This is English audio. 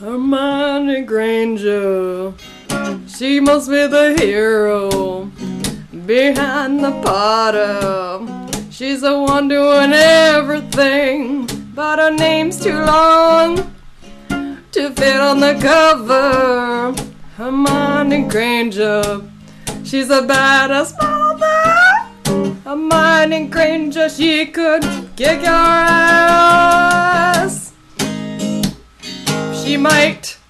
Hermione Granger, she must be the hero behind the Potter. She's the one doing everything, but her name's too long to fit on the cover. Hermione Granger, she's a badass mother. Hermione Granger, she could kick your ass. She might